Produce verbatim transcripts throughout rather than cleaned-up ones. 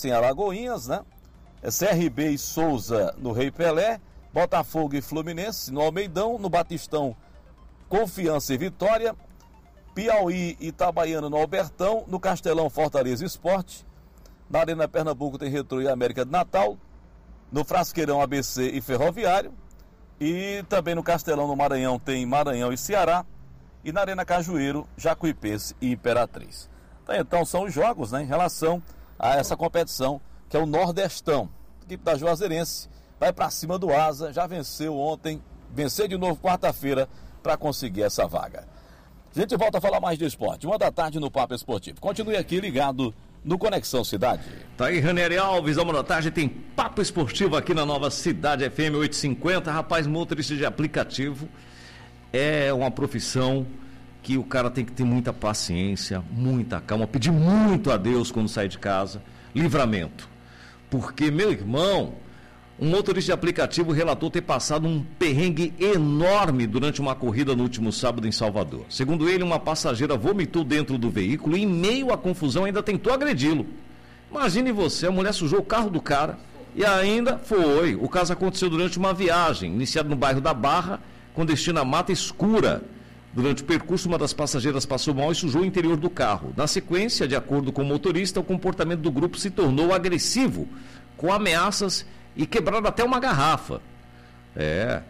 em Alagoinhas, né? É C R B e Souza no Rei Pelé, Botafogo e Fluminense no Almeidão, no Batistão Confiança e Vitória, Piauí e Itabaiana no Albertão, no Castelão Fortaleza Esporte, na Arena Pernambuco tem Retrô e América de Natal, no Frasqueirão A B C e Ferroviário, e também no Castelão no Maranhão tem Maranhão e Ceará, e na Arena Cajueiro, Jacuipense e Imperatriz. Então são os jogos, né, em relação a essa competição que é o Nordestão. A equipe da Juazeirense vai para cima do Asa, já venceu ontem, venceu de novo quarta-feira para conseguir essa vaga. A gente volta a falar mais de esporte, uma da tarde no Papo Esportivo. Continue aqui ligado no Conexão Cidade. Tá aí, Ranieri Alves, uma da tarde tem Papo Esportivo aqui na Nova Cidade F M oitocentos e cinquenta. Rapaz, motorista de aplicativo é uma profissão que o cara tem que ter muita paciência, muita calma, pedir muito a Deus quando sai de casa, livramento. Porque, meu irmão, um motorista de aplicativo relatou ter passado um perrengue enorme durante uma corrida no último sábado em Salvador. Segundo ele, uma passageira vomitou dentro do veículo e, em meio à confusão, ainda tentou agredi-lo. Imagine você, a mulher sujou o carro do cara e ainda foi. O caso aconteceu durante uma viagem, iniciada no bairro da Barra, com destino à Mata Escura. Durante o percurso, uma das passageiras passou mal e sujou o interior do carro. Na sequência, de acordo com o motorista, o comportamento do grupo se tornou agressivo, com ameaças e quebraram até uma garrafa. É.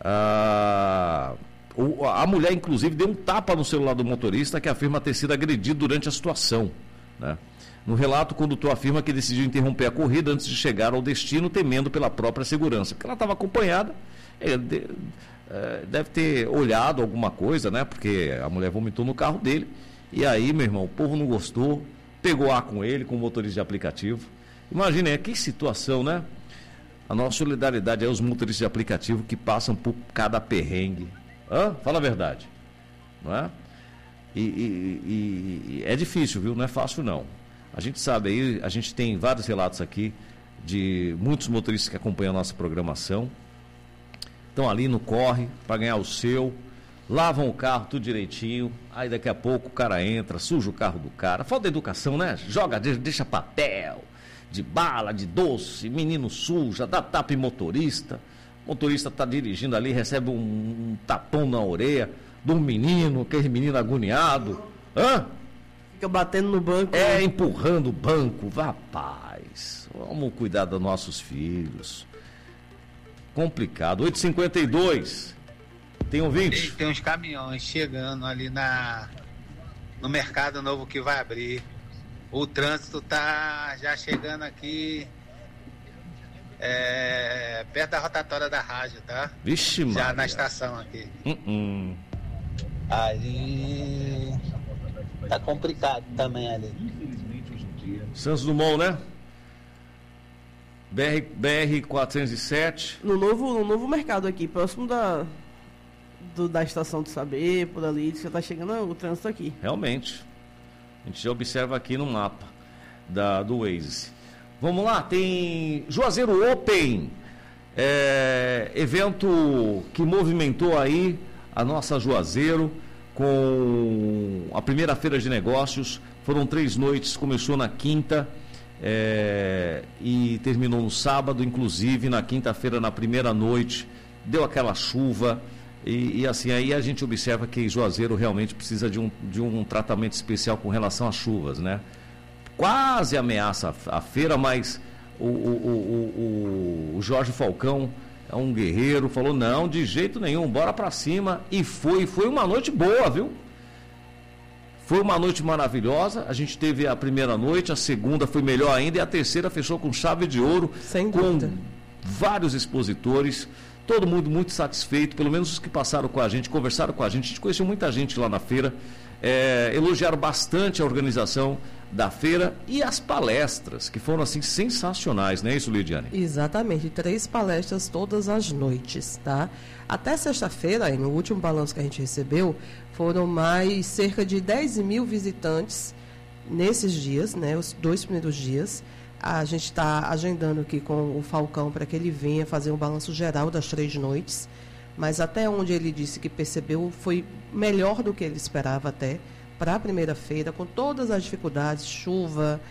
A, a mulher, inclusive, deu um tapa no celular do motorista, que afirma ter sido agredido durante a situação, né? No relato, o condutor afirma que decidiu interromper a corrida antes de chegar ao destino, temendo pela própria segurança. Porque ela estava acompanhada, ele deve ter olhado alguma coisa, né? Porque a mulher vomitou no carro dele. E aí, meu irmão, o povo não gostou, pegou ar com ele, com o motorista de aplicativo. Imaginem, que situação, né? A nossa solidariedade é aos motoristas de aplicativo que passam por cada perrengue. Hã? Fala a verdade. Não é? E, e, e é difícil, viu? Não é fácil, não. A gente sabe aí, a gente tem vários relatos aqui de muitos motoristas que acompanham a nossa programação. Estão ali no corre para ganhar o seu, lavam o carro tudo direitinho, aí daqui a pouco o cara entra, suja o carro do cara. Falta de educação, né? Joga, deixa papel de bala, de doce, menino suja, dá tapa em motorista. O motorista está dirigindo ali, recebe um, um tapão na orelha de um menino, aquele menino agoniado. Hã? Fica batendo no banco. É, né? Empurrando o banco. Rapaz, vamos cuidar dos nossos filhos. Complicado. oito e cinquenta e dois. Tem ouvinte? Tem uns caminhões chegando ali na no Mercado Novo que vai abrir. O trânsito tá já chegando aqui é, perto da rotatória da rádio, tá? Vixe, mano. Já na estação aqui. Uh-uh. Aí tá complicado também ali. Santos Dumont, né? B R, B R quatrocentos e sete. No novo, no novo mercado aqui, próximo da, do, da Estação do Saber, por ali, já tá chegando o trânsito aqui. Realmente. A gente já observa aqui no mapa da, do Waze. Vamos lá, tem Juazeiro Open, é, evento que movimentou aí a nossa Juazeiro com a primeira feira de negócios. Foram três noites, começou na quinta é, e terminou no sábado, inclusive na quinta-feira, na primeira noite, deu aquela chuva. E, e assim, aí a gente observa que Juazeiro realmente precisa de um, de um tratamento especial com relação às chuvas, né? Quase ameaça a, a feira, mas o, o, o, o, o Jorge Falcão é um guerreiro, falou, não, de jeito nenhum, bora pra cima, e foi, foi uma noite boa, viu? Foi uma noite maravilhosa, a gente teve a primeira noite, a segunda foi melhor ainda, e a terceira fechou com chave de ouro, sem com dúvida, vários expositores. Todo mundo muito satisfeito, pelo menos os que passaram com a gente, conversaram com a gente, a gente conheceu muita gente lá na feira, é, elogiaram bastante a organização da feira e as palestras, que foram assim sensacionais, não é isso, Lidiane? Exatamente, três palestras todas as noites, tá? Até sexta-feira, no último balanço que a gente recebeu, foram mais cerca de dez mil visitantes nesses dias, né, os dois primeiros dias. A gente está agendando aqui com o Falcão para que ele venha fazer um balanço geral das três noites, mas até onde ele disse que percebeu foi melhor do que ele esperava até para a primeira feira, com todas as dificuldades, chuva,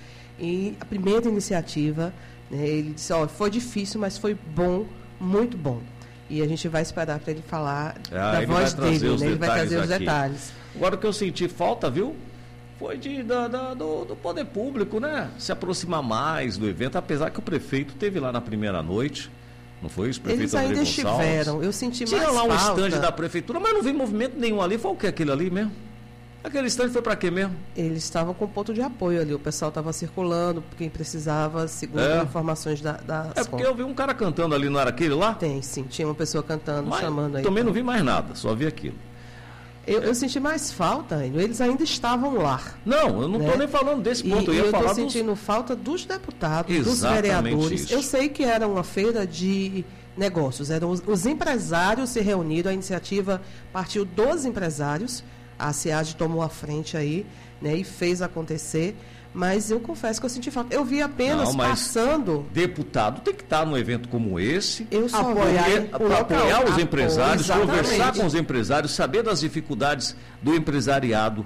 E a primeira iniciativa, né, ele disse, ó, foi difícil, mas foi bom, muito bom. E a gente vai esperar para ele falar ah, da ele voz vai dele, né? Ele vai trazer os aqui. detalhes. Agora o que eu senti falta, viu? Foi de, da, da, do, do poder público, né? Se aproximar mais do evento, apesar que o prefeito esteve lá na primeira noite. Não foi isso, prefeito Eles André ainda Gonçalves? estiveram, eu senti Tinha mais lá um falta. estande da prefeitura, mas não vi movimento nenhum ali. Foi o que aquele ali mesmo? Aquele estande foi para quê mesmo? Eles estavam com ponto de apoio ali, o pessoal estava circulando, quem precisava, segundo É. informações da, da É porque eu vi um cara cantando ali, não era aquele lá? Tem, sim, tinha uma pessoa cantando, Mas chamando aí. também não vi mais nada, só vi aquilo. Eu, eu senti mais falta, Enio, eles ainda estavam lá. Não, eu não estou Né? nem falando desse E, ponto, eu e ia eu falar estou dos... sentindo falta dos deputados, dos Exatamente vereadores. isso. Eu sei que era uma feira de negócios, eram os, os empresários se reuniram, a iniciativa partiu dos empresários, a SEAD tomou a frente aí, né, e fez acontecer, mas eu confesso que eu senti falta. Eu vi apenas Não, mas passando... Deputado tem que estar num evento como esse, Eu só Apoiar vi o para local. apoiar os Apoio, empresários, exatamente. conversar com os empresários, saber das dificuldades do empresariado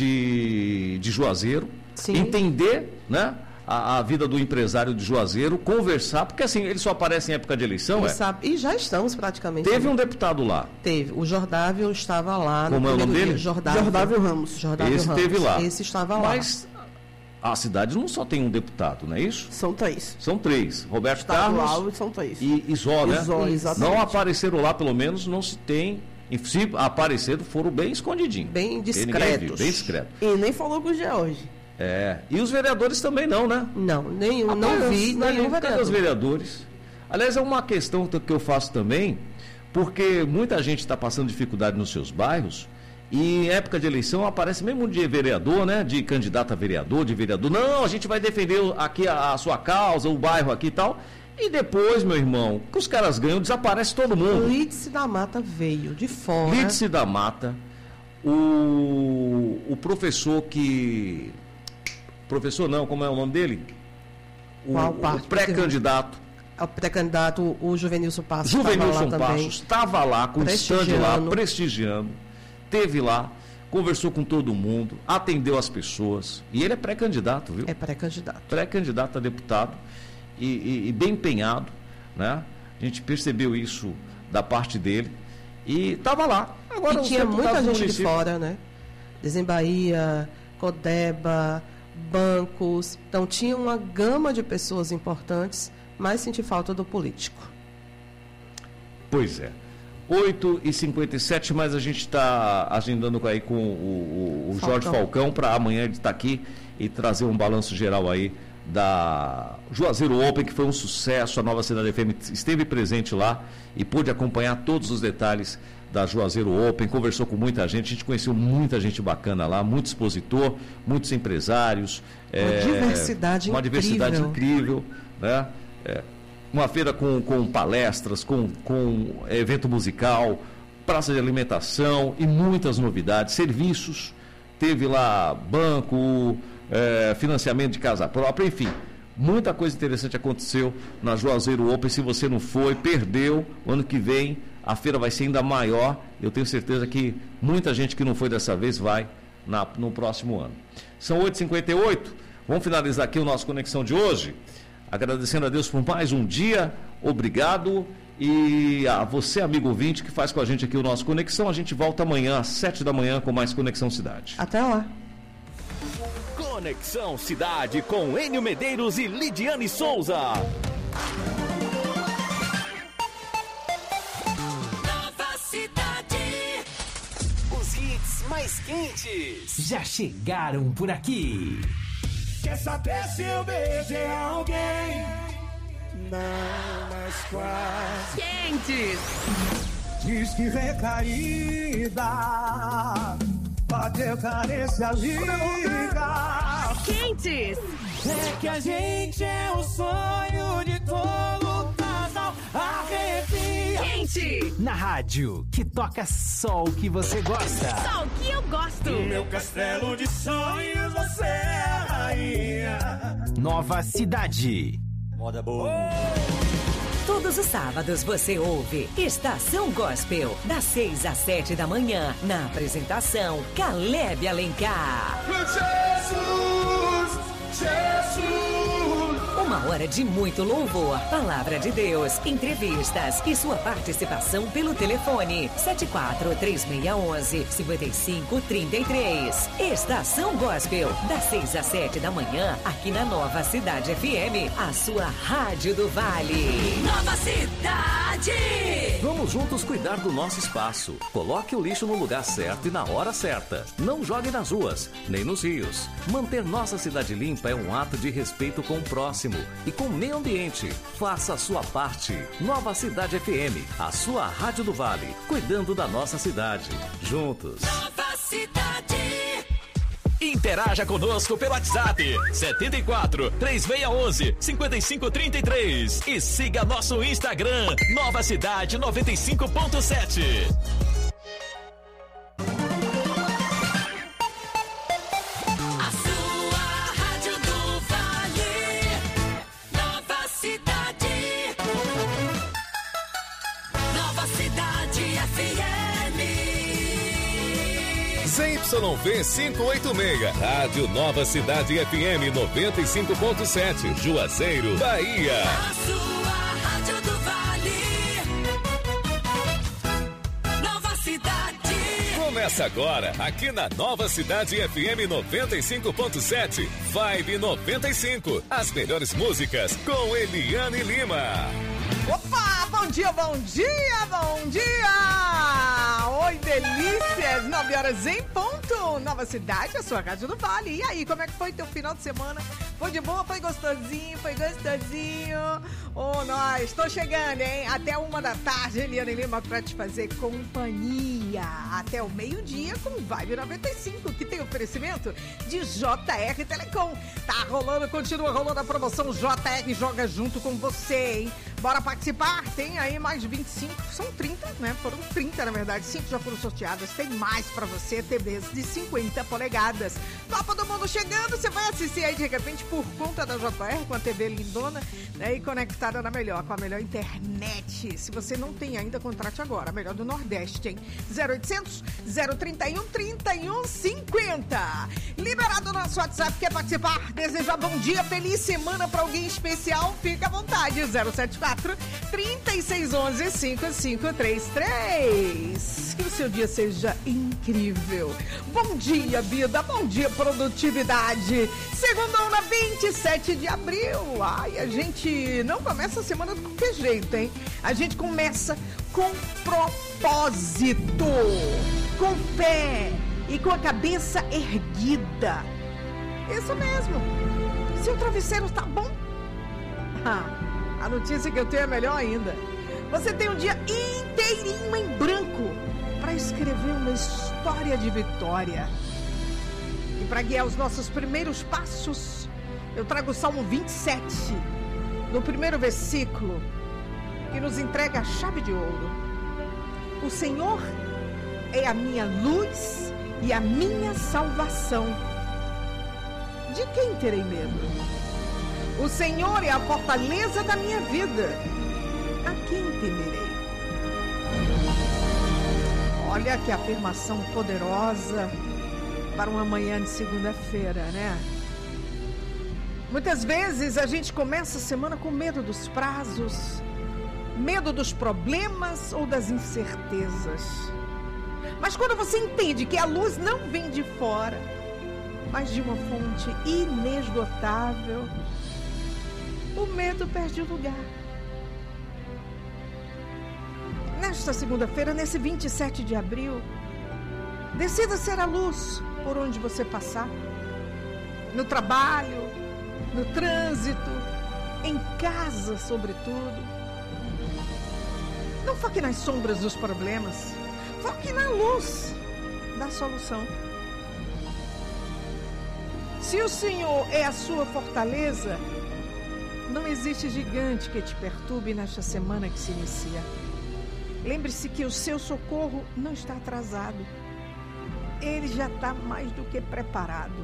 de, de Juazeiro, Sim. entender, né, a, a vida do empresário de Juazeiro, conversar, porque assim, ele só aparece em época de eleição, Ele é? sabe- e já estamos praticamente... Teve um deputado lá, Teve. O Jordávio estava lá Como no é o primeiro nome dia. dele? Jordávio, Jordávio Ramos. Jordávio esse Ramos. teve lá. Esse estava lá. Mas a cidade não só tem um deputado, não é isso? São três. São três, Roberto Carlos Estadual e são três. e, e Zó, né? E Zó, exatamente. Não apareceram lá, pelo menos não se tem. E se apareceram, foram bem escondidinhos. Bem Porque ninguém discretos. viu, bem discreto. E nem falou com o George. É. E os vereadores também não, né? Não, nenhum, não Rapaz, vi né, nenhum cadê os vereador. vereadores? Aliás, é uma questão que eu faço também, porque muita gente está passando dificuldade nos seus bairros. E em época de eleição aparece mesmo de vereador, né? De candidato a vereador, de vereador. Não, a gente vai defender aqui a, a sua causa, o bairro aqui e tal. E depois, meu irmão, que os caras ganham, desaparece todo mundo. Lídice da Mata veio de fora. Lídice da Mata, o, o professor que... Professor não, como é o nome dele? O, Qual o parte? pré-candidato. O pré-candidato, o Juvenilson Passos, Juvenilson estava lá também. Passos estava lá com o stand lá, Prestigiando. prestigiando, teve lá, conversou com todo mundo, atendeu as pessoas. E ele é pré-candidato, viu? É pré-candidato. Pré-candidato a deputado e, e- e bem empenhado, né? A gente percebeu isso da parte dele e estava lá. Agora, E os tinha deputados muita do gente de município- fora, né? Desembaía, Codeba, bancos. Então tinha uma gama de pessoas importantes, mas senti falta do político. Pois é. oito e cinquenta e sete, mas a gente está agendando aí com o, o- o Jorge Falcão. Falcão para amanhã ele estar aqui e trazer um balanço geral aí da Juazeiro Open, que foi um sucesso. A Nova Cidade F M esteve presente lá e pôde acompanhar todos os detalhes da Juazeiro Open, conversou com muita gente, a gente conheceu muita gente bacana lá, muito expositor, muitos empresários. Uma diversidade uma incrível. diversidade incrível, né? É, uma feira com, com palestras, com, com evento musical, praça de alimentação e muitas novidades, serviços, teve lá banco, é, financiamento de casa própria, enfim, muita coisa interessante aconteceu na Juazeiro Open. Se você não foi, perdeu, o ano que vem a feira vai ser ainda maior, eu tenho certeza que muita gente que não foi dessa vez vai na, no próximo ano. São oito e cinquenta e oito, vamos finalizar aqui o nosso Conexão de hoje. Agradecendo a Deus por mais um dia, obrigado. E a você, amigo ouvinte, que faz com a gente aqui o nosso Conexão. A gente volta amanhã às sete da manhã com mais Conexão Cidade. Até lá. Conexão Cidade com Enio Medeiros e Lidiane Souza. Nova Cidade. Os hits mais quentes. Já chegaram por aqui. Quer saber se eu beijei alguém? Não, mas quase. Quentes. Diz que recaída, bateu carência, liga. Quentes. É que a gente é o sonho de todo casal. Arrepia. Quente. Na rádio, que toca só o que você gosta. Só o que eu gosto. No meu castelo de sonhos você é a rainha. Nova Cidade. Moda boa. Todos os sábados você ouve Estação Gospel, das seis às sete da manhã, na apresentação Caleb Alencar. Jesus, Uma hora de muito louvor, palavra de Deus, entrevistas e sua participação pelo telefone sete quatro três seis um um cinco cinco três três. Estação Gospel, das seis às sete da manhã, aqui na Nova Cidade F M, a sua Rádio do Vale. Nova Cidade! Vamos juntos cuidar do nosso espaço. Coloque o lixo no lugar certo e na hora certa. Não jogue nas ruas, nem nos rios. Manter nossa cidade limpa é um ato de respeito com o próximo e com o meio ambiente. Faça a sua parte. Nova Cidade F M, a sua Rádio do Vale, cuidando da nossa cidade. Juntos. Nova Cidade! Interaja conosco pelo WhatsApp setenta e quatro, três seis um um, cinco cinco três três e siga nosso Instagram Nova Cidade noventa e cinco ponto sete. A sua Rádio do Vale, Nova Cidade, Nova Cidade F M. Z Y V quinhentos e oitenta e seis, Rádio Nova Cidade F M noventa e cinco ponto sete, Juazeiro, Bahia. A sua Rádio do Vale, Nova Cidade. Começa agora, aqui na Nova Cidade F M noventa e cinco ponto sete, Vibe noventa e cinco. As melhores músicas com Eliane Lima. Opa, bom dia, bom dia, bom dia! Oi, delícias! nove horas em ponto. Nova Cidade, a sua Rádio do Vale. E aí, como é que foi teu final de semana? Foi de boa? Foi gostosinho? Foi gostosinho? Oh, nós, tô chegando, hein? Até uma da tarde, Eliane Lima, pra te fazer companhia. Até o meio-dia com Vibe noventa e cinco, que tem oferecimento de J R Telecom. Tá rolando, continua rolando a promoção J R Joga Junto com você, hein? Bora participar? Tem aí mais vinte e cinco, são trinta, né? Foram trinta, na verdade, cinco já foram sorteadas. Tem mais pra você, T Vs de cinquenta polegadas. Copa do Mundo chegando, você vai assistir aí de repente por conta da J R, com a T V lindona, né? E conectada na melhor, com a melhor internet. Se você não tem ainda, contrate agora, a melhor do Nordeste, hein? zero oitocentos, zero trinta e um, trinta e um cinquenta. Liberado o nosso WhatsApp, quer participar? Desejar bom dia, feliz semana pra alguém especial? Fica à vontade, zero sete quatro, três seis um um, cinco cinco três três. Que o seu dia seja incrível. Bom dia, vida. Bom dia, produtividade. Segunda-feira, vinte e sete de abril. Ai, a gente não começa a semana de qualquer jeito, hein? A gente começa com propósito, com fé e com a cabeça erguida. Isso mesmo. Se o travesseiro tá bom, ah, a notícia que eu tenho é melhor ainda. Você tem um dia inteirinho em branco para escrever uma história de vitória. E para guiar os nossos primeiros passos, eu trago o Salmo vinte e sete, no primeiro versículo, que nos entrega a chave de ouro. O Senhor é a minha luz e a minha salvação. De quem terei medo? O Senhor é a fortaleza da minha vida. A quem temerei? Olha que afirmação poderosa para uma manhã de segunda-feira, né? Muitas vezes a gente começa a semana com medo dos prazos, medo dos problemas ou das incertezas. Mas quando você entende que a luz não vem de fora, mas de uma fonte inesgotável, o medo perde o lugar. Nesta segunda-feira, nesse vinte e sete de abril, decida ser a luz por onde você passar. No trabalho, no trânsito, em casa, sobretudo. Não foque nas sombras dos problemas, foque na luz da solução. Se o Senhor é a sua fortaleza, não existe gigante que te perturbe nesta semana que se inicia. Lembre-se que o seu socorro não está atrasado. Ele já está mais do que preparado.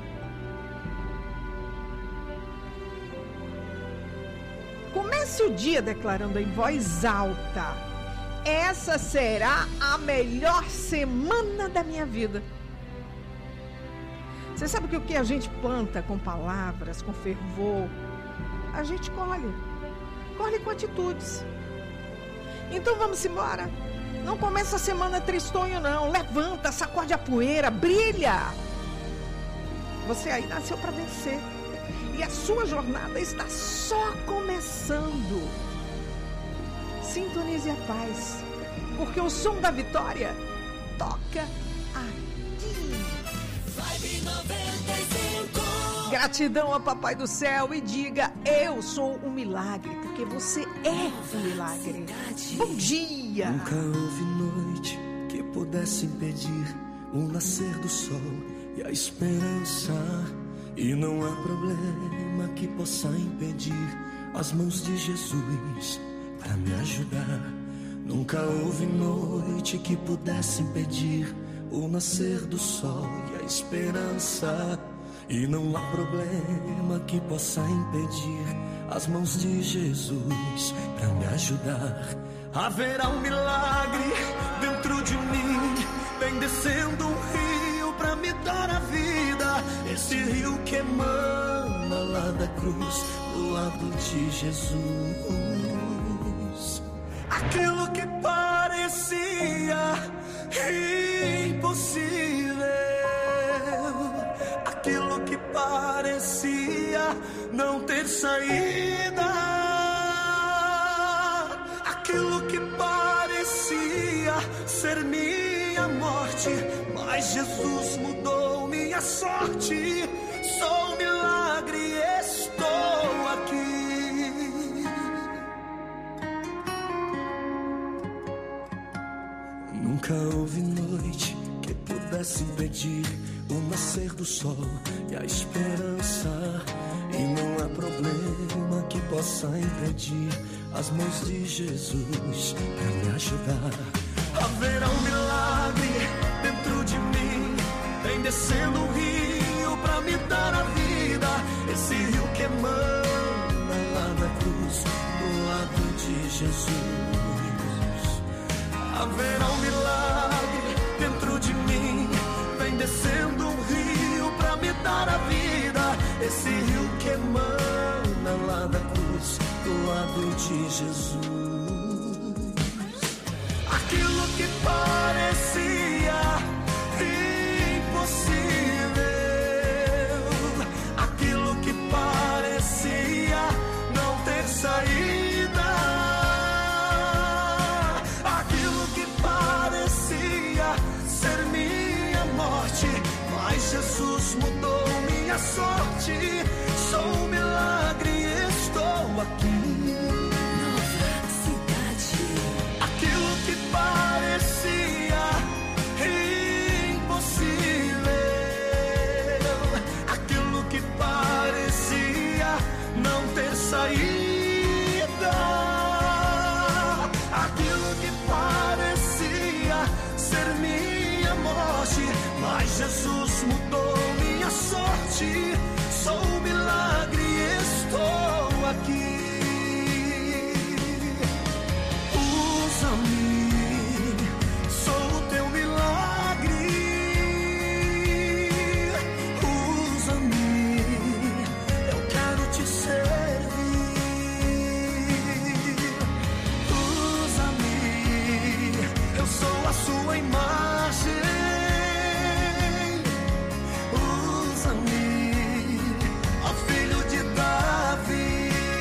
Comece o dia declarando em voz alta: essa será a melhor semana da minha vida. Você sabe que o que a gente planta com palavras, com fervor, a gente colhe. Colhe com atitudes. Então vamos embora. Não começa a semana tristonho, não. Levanta, sacode a poeira, brilha. Você aí nasceu para vencer. E a sua jornada está só começando. Sintonize a paz, porque o som da vitória toca aqui. Vibe noventa e cinco. Gratidão a Papai do Céu e diga: eu sou um milagre, porque você é um milagre. Bom dia. Nunca houve noite que pudesse impedir o nascer do sol e a esperança. E não há problema que possa impedir as mãos de Jesus para me ajudar. Nunca houve noite que pudesse impedir o nascer do sol e a esperança. E não há problema que possa impedir as mãos de Jesus para me ajudar. Haverá um milagre dentro de mim, vem descendo um rio para me dar a vida. Esse rio que emana lá da cruz, do lado de Jesus. Aquilo que parecia impossível, aquilo que parecia não ter saída, aquilo que parecia ser minha morte, mas Jesus mudou minha sorte. Sou um milagre, estou aqui. Nunca houve noite que pudesse impedir o nascer do sol e a esperança. E não há problema que possa impedir as mãos de Jesus para me ajudar. Haverá um milagre dentro de mim, vem descendo um rio pra me dar a vida. Esse rio que emana lá da cruz, do lado de Jesus. Haverá um milagre dentro de mim, vem descendo um rio pra me dar a vida. Esse rio que emana lá da cruz, do lado de Jesus. Aquilo que parecia impossível, aquilo que parecia não ter saída, aquilo que parecia ser minha morte, mas Jesus mudou minha sorte. Sou um milagre, estou aqui. Aquilo que parecia impossível, aquilo que parecia não ter saída, aquilo que parecia ser minha morte, mas Jesus mudou minha sorte. Sou um milagre, estou aqui. Sou o teu milagre, usa-me, eu quero te servir. Usa-me, eu sou a sua imagem. Usa-me, ó filho de Davi.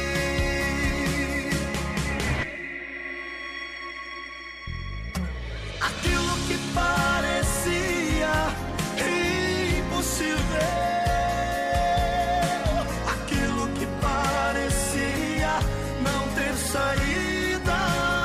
Aquilo que parecia impossível, aquilo que parecia não ter saída,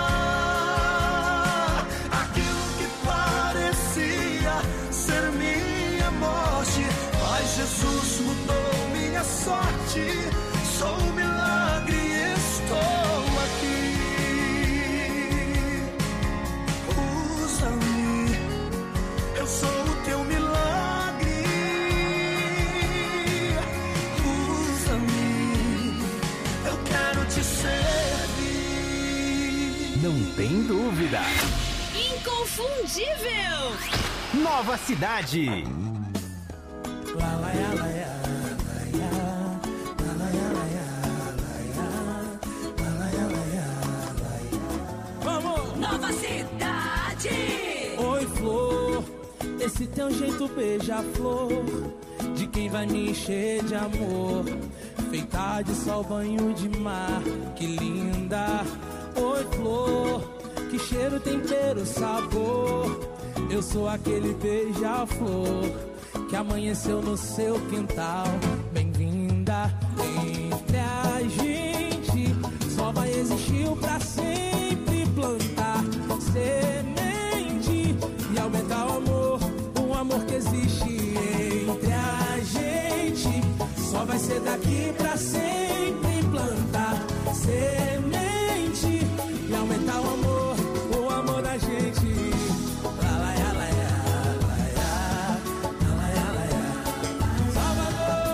aquilo que parecia ser minha morte, mas Jesus mudou minha sorte. Sou um milagre, estou aqui. Eu sou o teu milagre, usa-me, eu quero te servir. Não tem dúvida. Inconfundível. Nova Cidade. lá, lá, lá, lá, Nova Cidade. Oi, flor, esse teu jeito beija-flor, de quem vai me encher de amor, feita de sol, banho de mar, que linda. Oi, flor, que cheiro, tempero, sabor, eu sou aquele beija-flor que amanheceu no seu quintal. Bem-vinda. Entre a gente só vai existir o pra sempre plantar semente e aumentar o amor, o amor que existe entre a gente. Só vai ser daqui pra sempre plantar semente e aumentar o amor, o amor da gente. Lá, lá, lá, lá, lá, lá, lá, lá, lá, Salvador.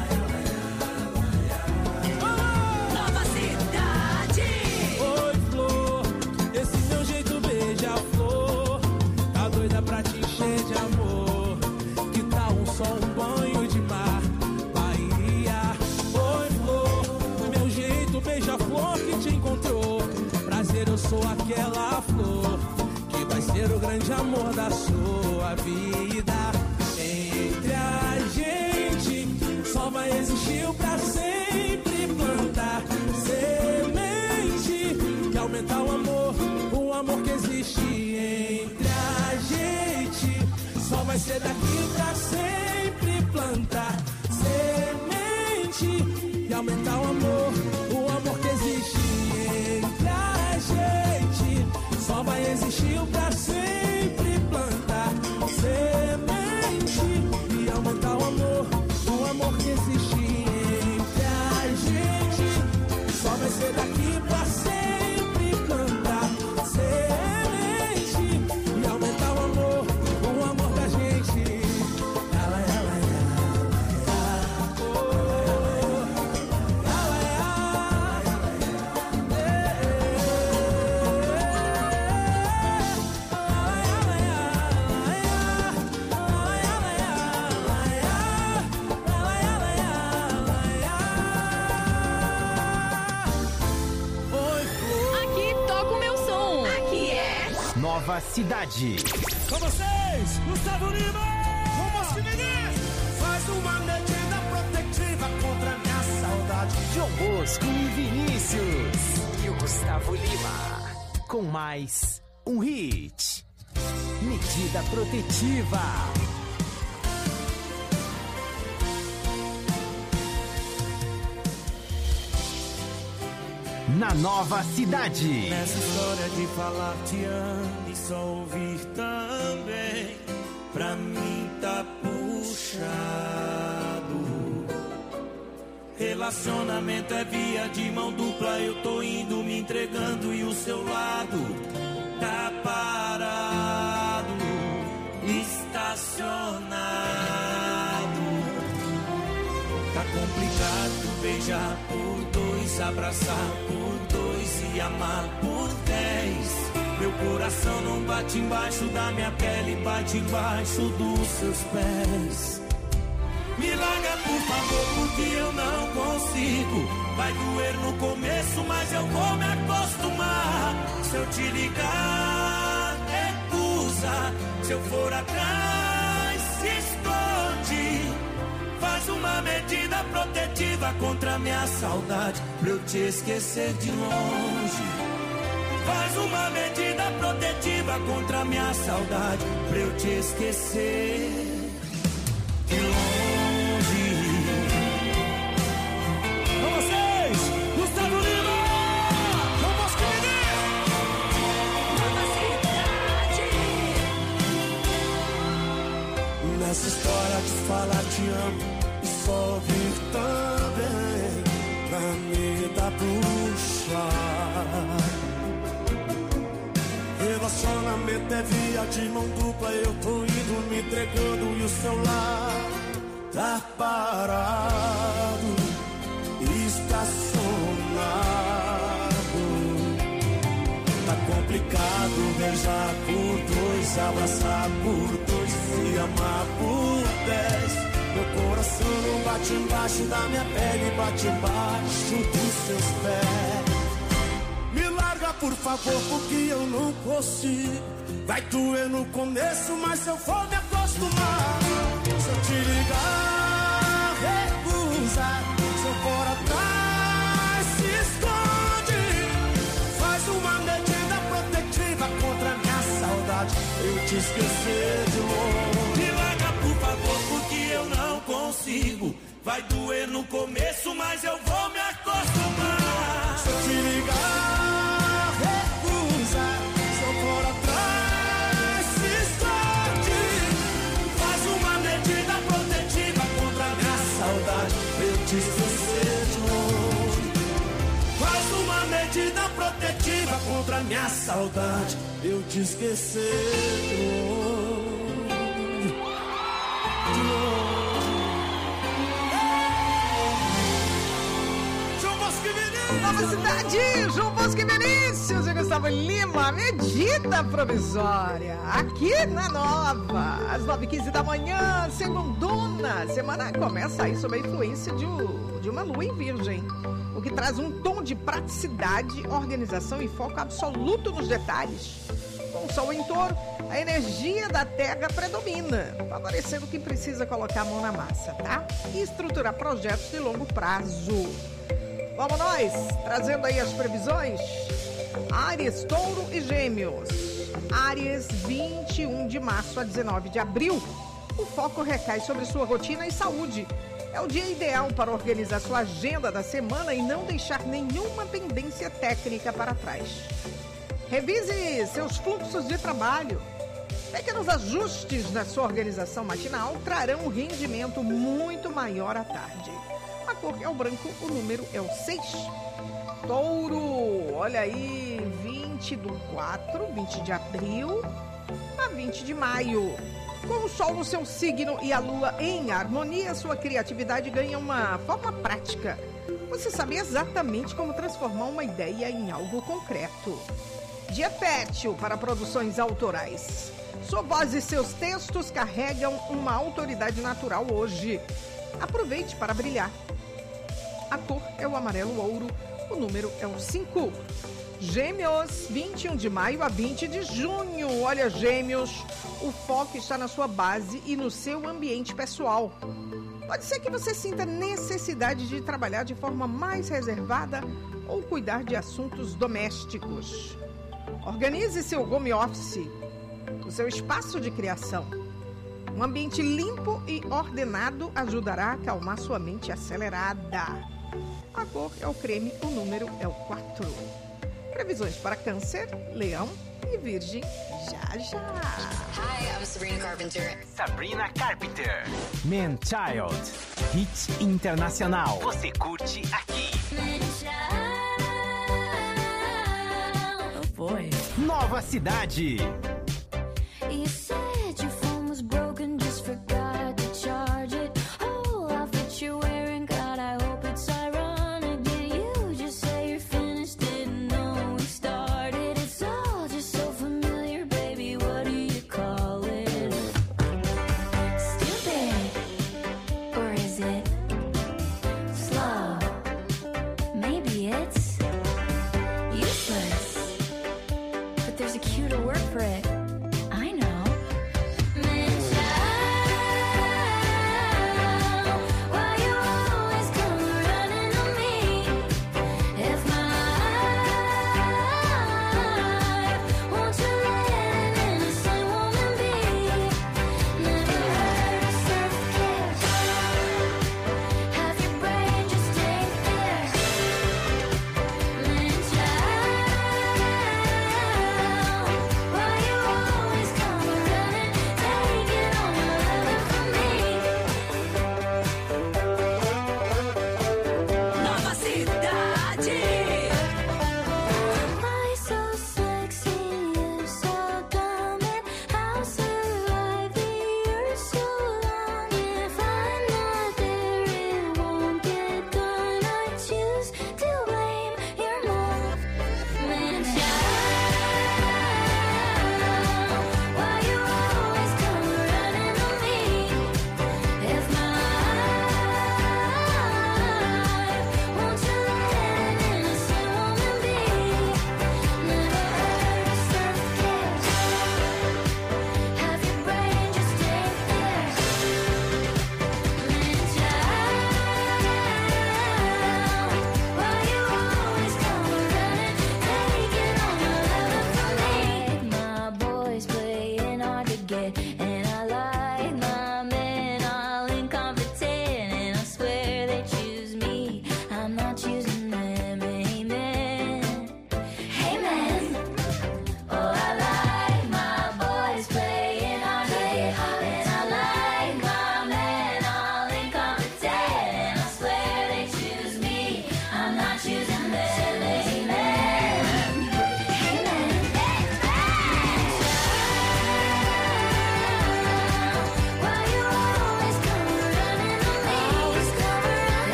Nova Cidade. Oi, flor, esse meu jeito beija-flor, tá doida pra te encher de amor. Que tal um sol, um banho de mar, Bahia? Oi, flor, meu jeito beija-flor que te encontrou. Prazer, eu sou aquela flor que vai ser o grande amor da sua vida. Entre a gente só vai existir o pra sempre plantar semente que aumentar o amor, o amor que existe entre a gente. Só vai ser daqui pra sempre plantar semente e aumentar o amor, o amor que existe entre a gente. Só vai existir o pra sempre plantar semente e aumentar o amor, o amor que existe entre a gente. Só vai ser daqui pra sempre plantar semente e aumentar o amor, o amor da gente. Ela, ela, Aqui toca o meu som. Aqui é Nova Cidade. Com vocês, Gustavo Lima! Vamos, meninos! Faz uma medida protetiva contra minha saudade. João Bosco e Vinícius. E o Gustavo Lima. Com mais um hit. Medida protetiva. Na Nova Cidade. Nessa história de falar te amo e só ouvir também, pra mim tá puxado. Relacionamento é via de mão dupla, eu tô indo me entregando e o seu lado tá parado, estacionado. Tá complicado beijar por dois, abraçar por dois e amar por dez. Meu coração não bate embaixo da minha pele, bate embaixo dos seus pés. Me larga por favor, porque eu não consigo. Vai doer no começo, mas eu vou me acostumar. Se eu te ligar, recusa. Se eu for atrás, se esconde. Faz uma medida protetiva contra minha saudade, pra eu te esquecer de longe. Faz uma medida protetiva contra minha saudade, pra eu te esquecer de longe. Com vocês, Gustavo Lima! Vamos, querido! Nessa história de falar te amo e só ouvir também, pra mim tá puxado. Relacionamento é via de mão dupla, eu tô indo me entregando e o seu lar tá parado, estacionado. Tá complicado beijar por dois, abraçar por dois e amar por dez. Meu Coração não bate embaixo da minha pele, bate embaixo dos seus pés. Me larga, por favor, porque eu não consigo. Vai doer no começo, mas eu vou me acostumar. Se eu te ligar, recusa. Se eu for atrás, se esconde. Faz uma medida protetiva contra a minha saudade. Eu te esquecer de longe. Me larga, por favor, porque eu não consigo. Vai doer no começo, mas eu vou me acostumar. Se eu te ligar, recusa. Se eu for atrás, se esconde. Faz uma medida protetiva contra a minha saudade. Eu te esquecer de longe. Faz uma medida protetiva contra a minha saudade. Eu te esquecer de longe. De longe. Nova Cidade, João Bosco e Vinícius e Gustavo Lima, medida provisória, aqui na Nova, às nove e quinze da manhã, segundona. A semana começa aí sob a influência de, um, de uma lua em virgem, o que traz um tom de praticidade, organização e foco absoluto nos detalhes. Com o sol em touro, a energia da terra predomina, favorecendo quem precisa colocar a mão na massa, tá? E estruturar projetos de longo prazo. Vamos nós, trazendo aí as previsões. Áries, Touro e Gêmeos. Áries, vinte e um de março a dezenove de abril. O foco recai sobre sua rotina e saúde. É o dia ideal para organizar sua agenda da semana e não deixar nenhuma pendência técnica para trás. Revise seus fluxos de trabalho. Pequenos ajustes na sua organização matinal trarão um rendimento muito maior à tarde. A cor é o branco, o número é o seis. Touro, olha aí, vinte do quatro, vinte de abril a vinte de maio. Com o sol no seu signo e a lua em harmonia, sua criatividade ganha uma forma prática. Você sabe exatamente como transformar uma ideia em algo concreto. Dia fértil para produções autorais. Sua voz e seus textos carregam uma autoridade natural hoje. Aproveite para brilhar. A cor é o amarelo ouro, o número é o cinco. Gêmeos, vinte e um de maio a vinte de junho. Olha, Gêmeos, o foco está na sua base e no seu ambiente pessoal. Pode ser que você sinta necessidade de trabalhar de forma mais reservada ou cuidar de assuntos domésticos. Organize seu home office, o seu espaço de criação. Um ambiente limpo e ordenado ajudará a acalmar sua mente acelerada. A cor é o creme, o número é o quatro. Previsões para Câncer, Leão e Virgem já já. Hi, I'm Sabrina Carpenter. Sabrina Carpenter. Man Child. Hit internacional. Você curte aqui. Oh boy. Nova Cidade. You said your phone was broken, just forgot to charge it. Oh, outfit you're wearing, God, I hope it's ironic. Did you just say you're finished? Didn't know we started. It's all just so familiar, baby. What do you call it? Stupid, or is it slow? Maybe it's useless, but there's a cuter word for it.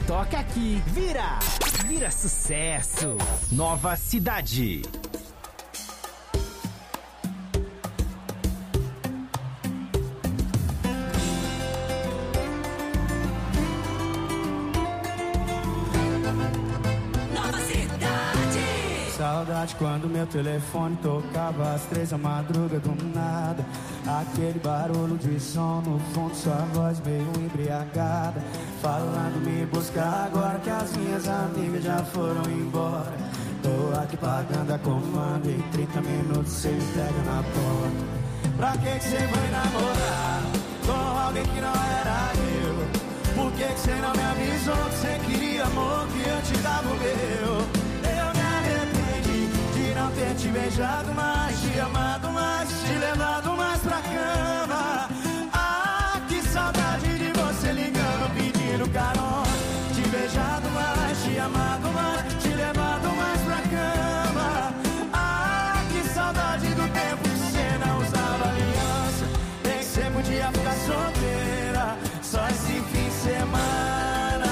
toca aqui, vira, vira sucesso. Nova Cidade. Saudade quando meu telefone tocava às três da madruga do nada. Aquele barulho de som no fundo, sua voz meio embriagada, falando me buscar agora que as minhas amigas já foram embora. Tô aqui pagando a comanda e em trinta minutos cê me pega na porta. Pra que que cê foi namorar com alguém que não era eu? Por que que cê não me avisou que cê queria amor, que eu te dava o meu? Não ter te beijado mais, te amado mais, te levado mais pra cama. Ah, que saudade de você ligando, pedindo carona. Te beijado mais, te amado mais, te levado mais pra cama. Ah, que saudade do tempo que você não usava aliança. Nem que você podia ficar solteira, só esse fim de semana.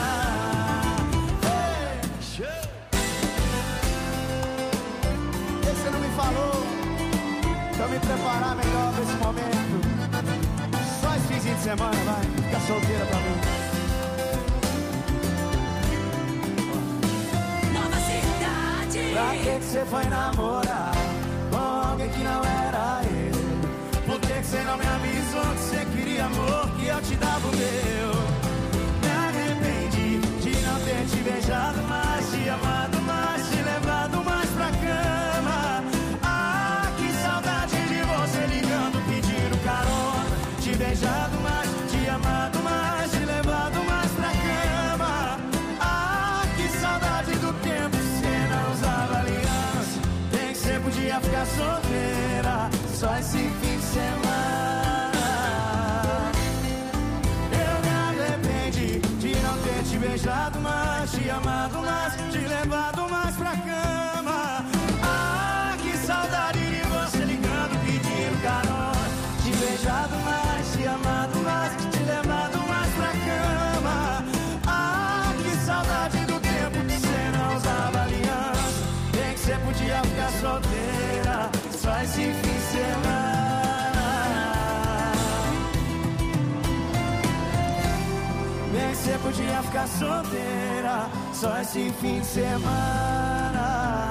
Falou, pra me preparar melhor pra esse momento. Só esse finzinho de semana, vai, fica solteira pra mim. Nova Cidade. Pra que que você foi namorar com alguém que não era eu? Por que que você não me avisou que você queria amor, que eu te dava o meu? Me arrependi de não ter te beijado mais, te amado mais, te levado mais pra cama. Te beijado mais, te amado mais, te levado mais pra cama. Ah, que saudade do tempo que você não usava aliança. Nem que você podia ficar solteira, só esse fim de semana. Eu me arrependi de não ter te beijado mais, te amado mais, te levado mais pra cama. Ah, que saudade de você ligando, pedindo carona. Te beijado mais, te amado mais, te levado mais pra cama. Ah, que saudade do tempo que você não usava aliança. Nem que você podia ficar solteira, só esse fim de semana. Nem que você podia ficar solteira, só esse fim de semana.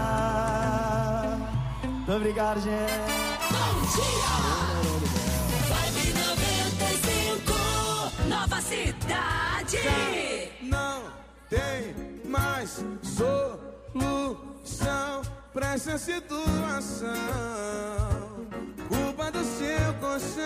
Muito obrigado, gente. Bom dia! Vibe noventa e cinco, Nova Cidade. Não tem mais solução pra essa situação. Culpa do seu colchão.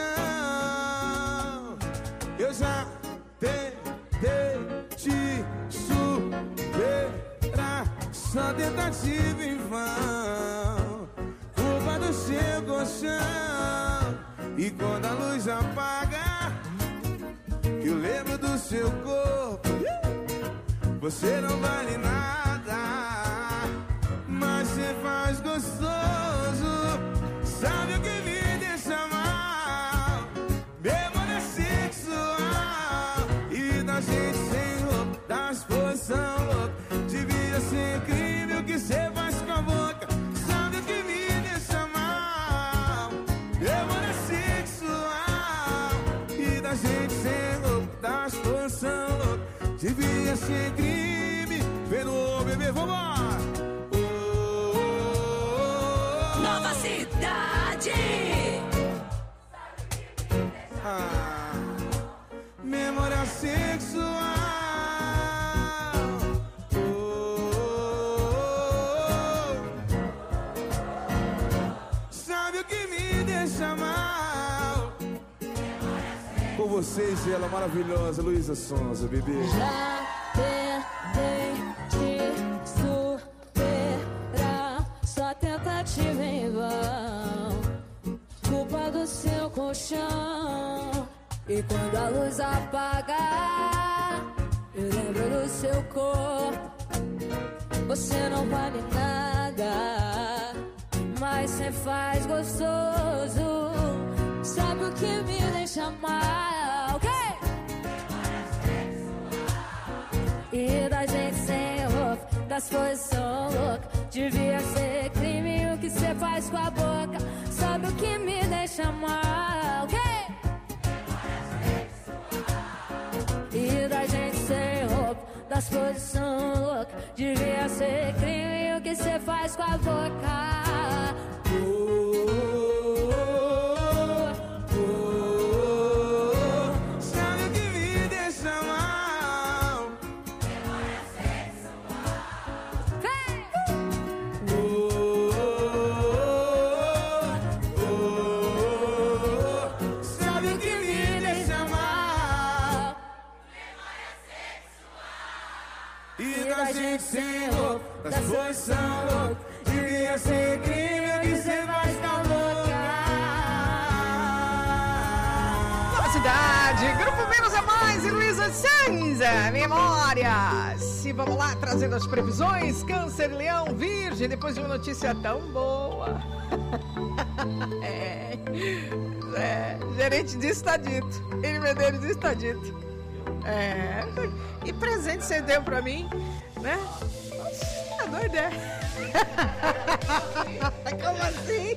Eu já tentei te superar, só tentativa em vão. Culpa do seu colchão. E quando a luz apaga, eu lembro do seu corpo. Você não vale nada, mas você faz gostoso. Sabe o que me deixa mal? Memória sexual. E da gente sem roupa, das posição louca. Devia ser crime o que você faz com a boca. Sabe o que me deixa mal? Memória sexual. E da gente sem roupa, das posição louca. Devia ser crime. Pelo bebê, vambora! Oh, oh, oh. Nova Cidade. Ah, memória sexual. Oh, oh, oh. Sabe o que me deixa mal? Com vocês, ela maravilhosa, Luísa Sonza, bebê. Já tentei te superar, só tentativa em vão. Culpa do seu colchão. E quando a luz apagar, eu lembro do seu corpo. Você não vale nada, mas cê faz gostoso. Sabe o que me deixa mal? Okay? E das posições loucas. Devia ser crime o que cê faz com a boca. Sabe o que me deixa mal? Okay? E da gente sem roupa, das posições loucas. Devia ser crime o que cê faz com a boca. Oh, oh, oh. Sabe o que me deixa mal? Memória sexual. Vem! Oh, oh, oh. Sabe o que me deixa mal? E da gente sem roupa, das posições loucas. Devia ser crime o que cê faz com a boca. Nova Cidade, Grupo Menos é Mais e Luísa Sanza, Memórias. E vamos lá, trazendo as previsões. Câncer, Leão, Virgem, depois de uma notícia tão boa. É, é, gerente disso está dito. Ele Medeiros disso está dito. É, e presente você deu pra mim, né? Nossa, é doido, é? Como assim?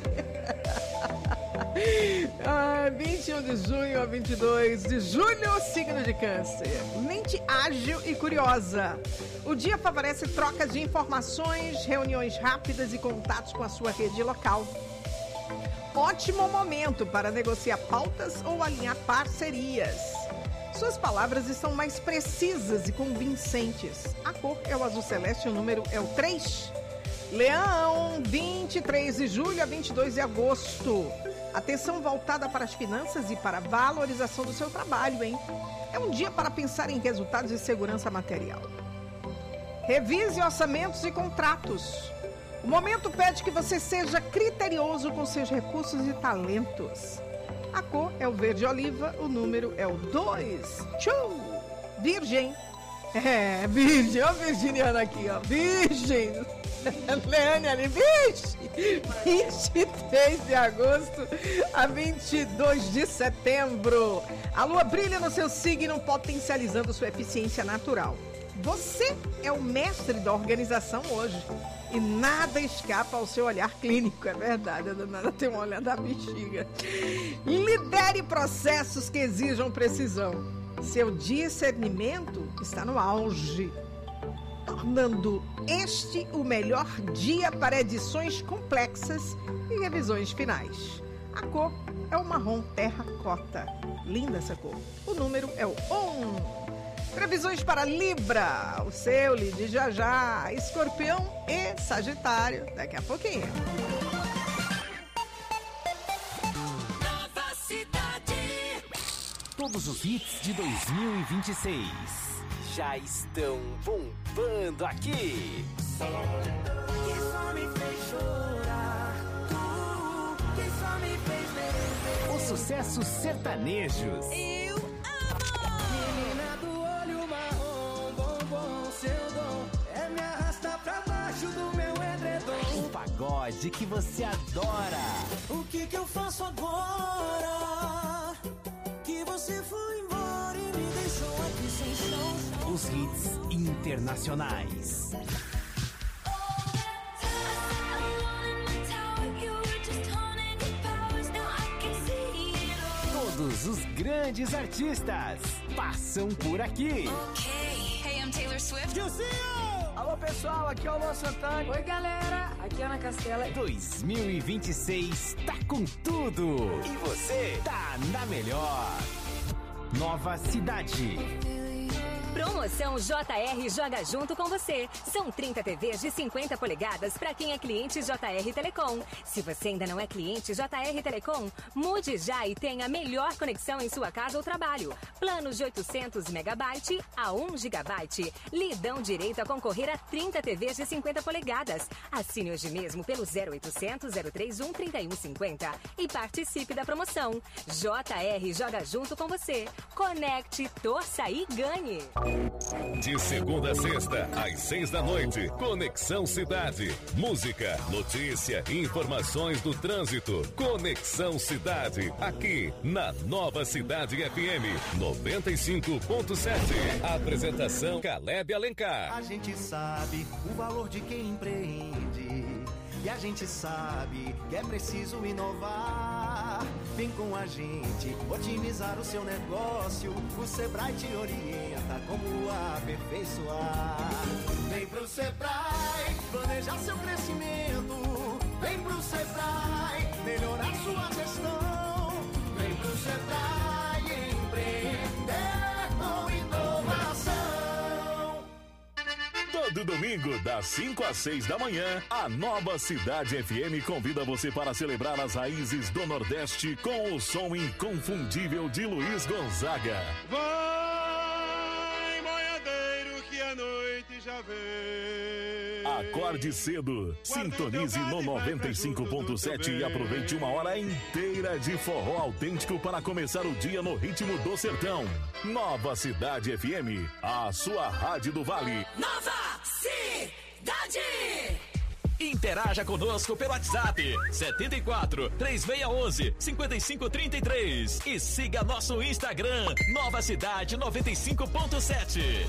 Ah, vinte e um de junho a vinte e dois de julho, signo de Câncer. Mente ágil e curiosa. O dia favorece trocas de informações, reuniões rápidas e contatos com a sua rede local. Ótimo momento para negociar pautas ou alinhar parcerias. Suas palavras estão mais precisas e convincentes. A cor é o azul celeste e o número é o três. Leão, vinte e três de julho a vinte e dois de agosto. Atenção voltada para as finanças e para a valorização do seu trabalho, hein? É um dia para pensar em resultados e segurança material. Revise orçamentos e contratos. O momento pede que você seja criterioso com seus recursos e talentos. A cor é o verde oliva, o número é o dois. Tchau! Virgem. É, virgem. Ó, virginiana aqui, ó. Virgem. Leane ali, vixe! vinte e três de agosto a vinte e dois de setembro. A lua brilha no seu signo, potencializando sua eficiência natural. Você é o mestre da organização hoje. E nada escapa ao seu olhar clínico, é verdade, a danada tem um olhar da bexiga. Lidere processos que exijam precisão. Seu discernimento está no auge, tornando este o melhor dia para edições complexas e revisões finais. A cor é o marrom terracota. Linda essa cor. O número é o um. Previsões para Libra, o seu Lid já já, Escorpião e Sagitário, daqui a pouquinho. Nova Cidade. Todos os hits de dois mil e vinte e seis já estão bombando aqui. Que só me fez chorar, tu que só me fez merecer. Os sucessos sertanejos. Eu amo. Menina do olho marrom, bombom, seu dom é me arrastar pra baixo do meu edredom. O pagode que você adora. O que que eu faço agora? Que você foi embora e me deixou aqui sem chão. Os hits internacionais. Todos os grandes artistas passam por aqui. Okay. Hey, I'm Taylor Swift. Alô, pessoal, aqui é o Luan Santana. Oi, galera, aqui é Ana Castela. dois mil e vinte e seis tá com tudo. E você tá na melhor. Nova Cidade. Promoção J R joga junto com você. São trinta T Vs de cinquenta polegadas para quem é cliente J R Telecom. Se você ainda não é cliente J R Telecom, mude já e tenha a melhor conexão em sua casa ou trabalho. Planos de oitocentos megabytes a um gigabyte. Lhe dão direito a concorrer a trinta T Vs de cinquenta polegadas. Assine hoje mesmo pelo zero oitocentos, zero trinta e um, trinta e um cinquenta e participe da promoção. J R joga junto com você. Conecte, torça e ganhe. De segunda a sexta, às seis da noite, Conexão Cidade. Música, notícia e informações do trânsito. Conexão Cidade, aqui na Nova Cidade F M noventa e cinco ponto sete. Apresentação Caleb Alencar. A gente sabe o valor de quem empreende. E a gente sabe que é preciso inovar. Vem com a gente otimizar o seu negócio. O Sebrae te orienta como aperfeiçoar. Vem pro Sebrae planejar seu crescimento. Vem pro Sebrae melhorar sua gestão. Vem pro Sebrae empreender com inovação. Todo domingo, das cinco às seis da manhã, a Nova Cidade F M convida você para celebrar as raízes do Nordeste com o som inconfundível de Luiz Gonzaga. Vai, boiadeiro, que a noite já vem. Acorde cedo, sintonize no noventa e cinco ponto sete e aproveite uma hora inteira de forró autêntico para começar o dia no ritmo do sertão. Nova Cidade F M, a sua rádio do Vale. Nova Cidade! Interaja conosco pelo WhatsApp setenta e quatro, três seis um um, cinco cinco três três e siga nosso Instagram Nova Cidade noventa e cinco ponto sete.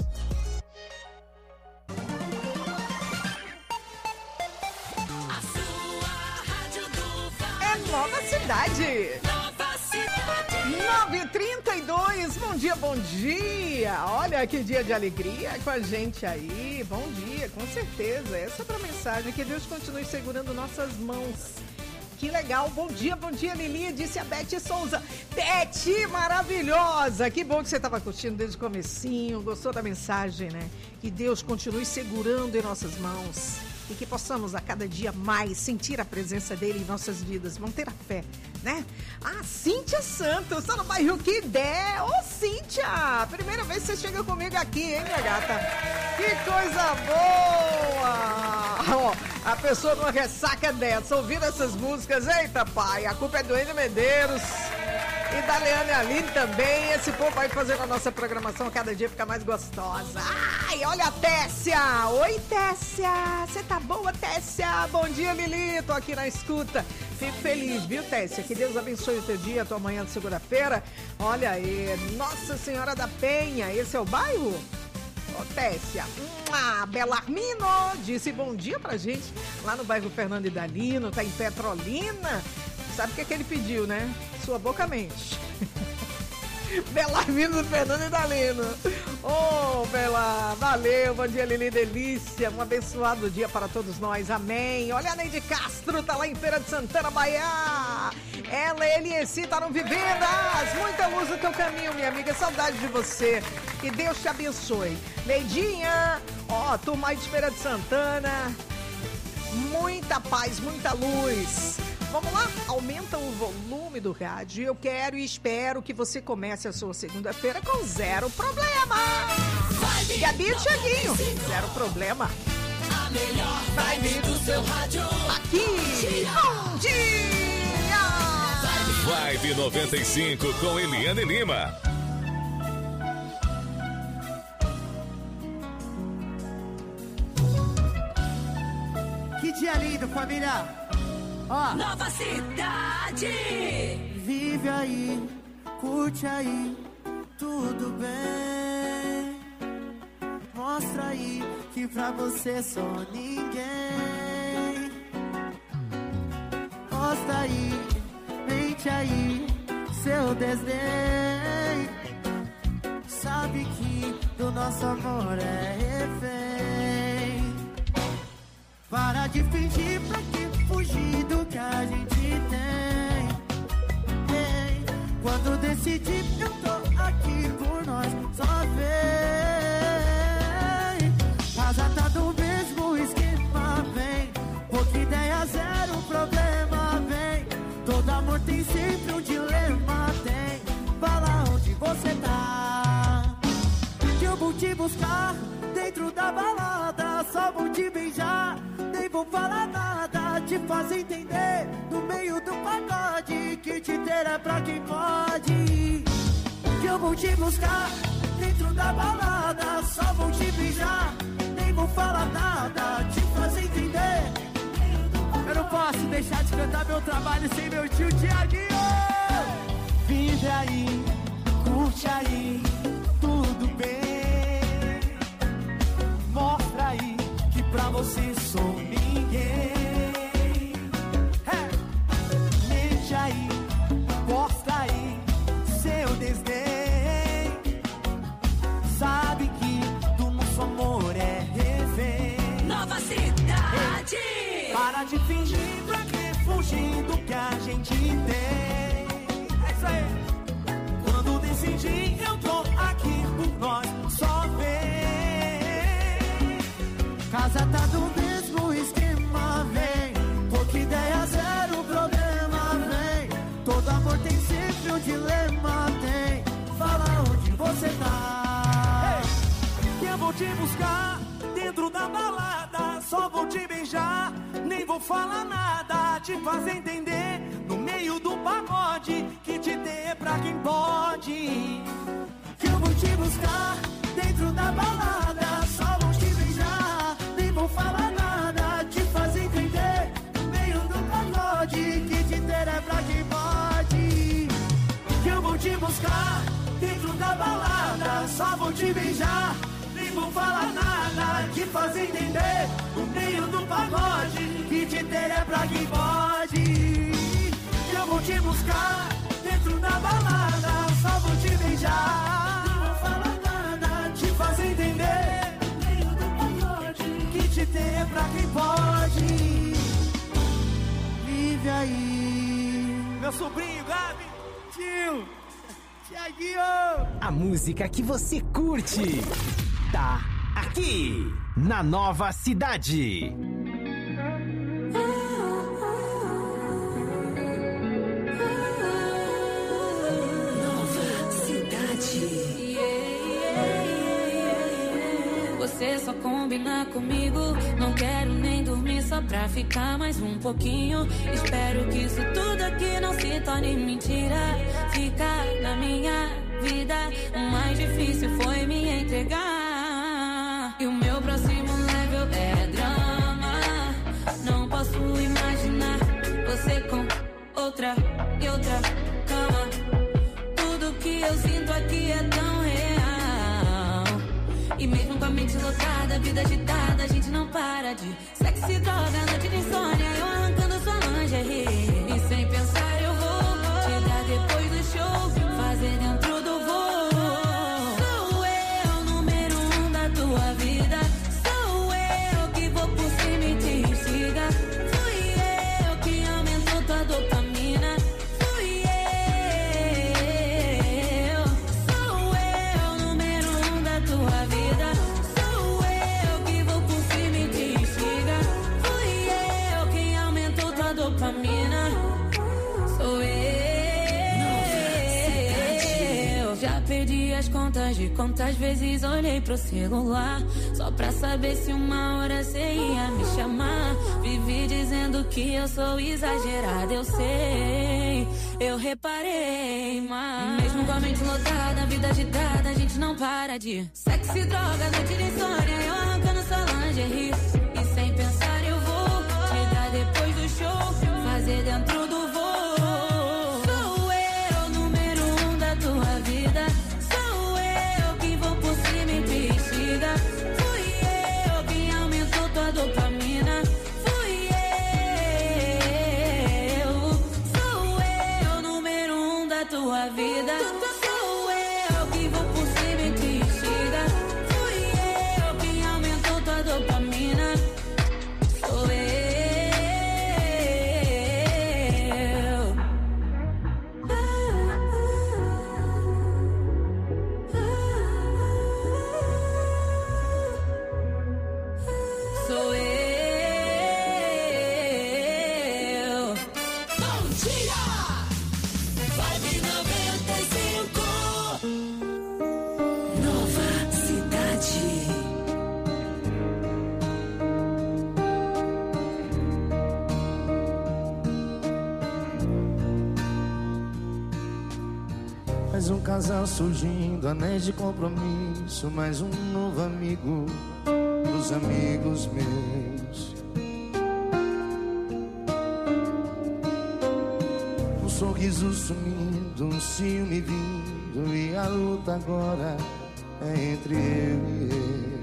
Nova Cidade. Nova Cidade. nove e trinta e dois. Bom dia, bom dia. Olha que dia de alegria com a gente aí. Bom dia, com certeza. Essa é pra mensagem. Que Deus continue segurando nossas mãos. Que legal. Bom dia, bom dia, Lili. Disse a Beth Souza. Beth, maravilhosa. Que bom que você estava curtindo desde o comecinho. Gostou da mensagem, né? Que Deus continue segurando em nossas mãos. E que possamos a cada dia mais sentir a presença dele em nossas vidas, manter a fé, né? Ah, Cíntia Santos, tá no bairro Que Der. Ô, Cíntia, primeira vez que você chega comigo aqui, hein, minha gata? Que coisa boa! Ó, a pessoa numa ressaca dessa, ouvindo essas músicas, eita, pai, a culpa é do Enio Medeiros e da Leane Aline também. Esse povo vai fazendo a nossa programação cada dia ficar mais gostosa. Ai, olha a Tessia! Oi, Tessia! Você tá boa, Tessia? Bom dia, Lili! Tô aqui na escuta. Fico feliz, viu, Tessia? Que Deus abençoe o teu dia, a tua manhã de segunda-feira. Olha aí, Nossa Senhora da Penha, esse é o bairro? Ô, Tessia, ah, Belarmino disse bom dia pra gente lá no bairro Fernando Idalino, tá em Petrolina. Sabe o que, é que ele pediu, né? Sua boca mente. Belarmino do Fernando Idalino. Ô, oh, Bela, valeu, bom dia, Lili, delícia. Um abençoado dia para todos nós, amém. Olha a Neide Castro, tá lá em Feira de Santana, Bahia. Ela e Eliesi estavam vivendas. Muita luz no teu caminho, minha amiga, saudade de você. Que Deus te abençoe. Neidinha, ó, oh, turma aí de Feira de Santana. Muita paz, muita luz. Vamos lá, aumenta o volume do rádio. Eu quero e espero que você comece a sua segunda-feira com zero problema. Vai, Gabi e Thiaguinho, zero problema. A melhor vibe do seu rádio. Aqui, bom dia! Vibe noventa e cinco com Eliane Lima. Que dia lindo, família! Ó. Nova Cidade! Vive aí, curte aí, tudo bem. Mostra aí que pra você sou ninguém. Mostra aí, mente aí, seu desdém. Sabe que do nosso amor é refém. Para de fingir pra que fugir do que a gente tem. Hey, quando decidi eu tô aqui por nós, só vem. Casa tá do mesmo esquema, vem. Pouca ideia, zero problema, vem. Todo amor tem sempre um dilema, tem. Fala onde você tá, que eu vou te buscar dentro da balada. Só vou te beijar, nem vou falar nada. Te fazer entender no meio do pagode que te ter é pra quem pode. Que eu vou te buscar dentro dentro da balada. Só vou te beijar, nem vou falar nada, te fazer entender. Eu não posso deixar de cantar meu trabalho sem meu tio Tiaguinho. Vive aí, curte aí, tudo bem. Mostra aí que pra você sou ninguém. É. Mente aí, posta aí seu desdém. Sabe que do nosso amor é refém. Nova cidade. Ei, para de fingir, pra que fugir do que a gente tem. É isso aí. Quando decidir, eu tô aqui por nós, só vem. Casa tá do mesmo esquema, vem. Pouca ideia, zero problema, vem. Todo amor tem sempre um dilema, tem. Fala onde você tá. Ei, que eu vou te buscar dentro da balada. Só vou te beijar, nem vou falar nada, te fazer entender no meio do pagode que te dê pra quem pode. Que eu vou te buscar dentro da balada. Só vou te beijar, nem vou falar nada, te fazer entender no meio do pagode que te der é pra quem pode. Que eu vou te buscar dentro da balada. Só vou te beijar, nem vou falar nada, te fazer entender no meio do pagode que te der é pra quem pode. Que eu vou te buscar dentro da balada. Só vou te beijar, nem vou falar nada, te fazer entender no meio do pagode que te der é pra quem pode. Vive aí. Meu sobrinho Gabi, tio Tiaguinho. A música que você curte tá aqui na Nova Cidade. Nova Cidade. Você só combina comigo. Não quero nem dormir só pra ficar mais um pouquinho. Espero que isso tudo aqui não se torne mentira. Ficar na minha vida, o mais difícil foi me entregar. E o meu próximo level é drama. Não posso imaginar você com outra e outra cama. Tudo que eu sinto aqui é tão real. E mesmo com a mente lotada, vida agitada, a gente não para de sexo e droga, noite de insônia, eu arrancando sua lingerie. E sem pensar eu vou te dar depois do show, fazer dentro do voo. Sou eu, número um da tua vida. Sou eu que vou por cima e te instiga. Fui eu que aumentou tua dopamina. Fui eu. Sou eu, número um da tua vida. Sou eu que vou por cima e te instiga. Fui eu que aumentou tua dopamina. Sou eu. Já perdi as contas de quantas vezes olhei pro celular só pra saber se uma hora cê ia me chamar. Vivi dizendo que eu sou exagerada, eu sei, eu reparei, mas mesmo com a mente lotada, vida agitada, a gente não para de sexo e droga, noite de insônia, eu arrancando sua lingerie. E sem pensar eu vou te dar depois do show, fazer dentro do voo. Sou eu, número um da tua vida. Sou eu que vou por cima e te instiga. Fui eu que aumentou tua dopamina. Fui eu. Sou eu, número um da tua vida. Sou eu que vou por cima e te instiga. Fui eu que aumentou tua dopamina. Mais um casal surgindo, anéis de compromisso. Mais um novo amigo pros amigos meus. Um sorriso sumindo, um ciúme vindo, e a luta agora é entre eu e eu.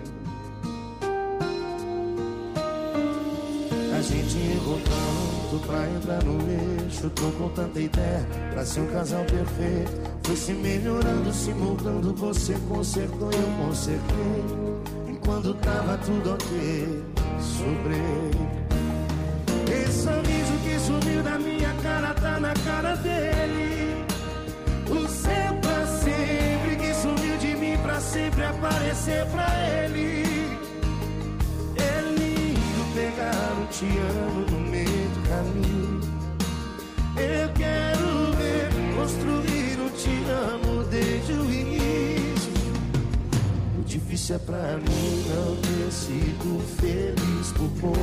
A gente errou tanto pra entrar no eixo. Tô com tanta ideia pra ser um casal perfeito. Foi se melhorando, se moldando. Você consertou, eu consertei. E quando tava tudo ok, sobrei. Esse sorriso que sumiu da minha cara tá na cara dele. O seu pra sempre que sumiu de mim pra sempre aparecer pra ele. Pegar um te amo no meio do caminho. Eu quero ver construir um te amo desde o início. O difícil é pra mim não ter sido feliz por pouco.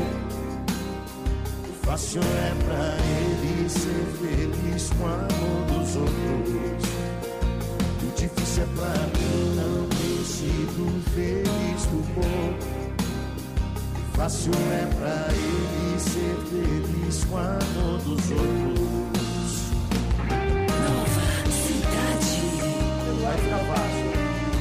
O fácil é pra ele ser feliz com o amor dos outros. O difícil é pra mim não ter sido feliz por pouco. Fácil é pra ele ser feliz com o amor dos outros. Nova Cidade. Vai ficar fácil.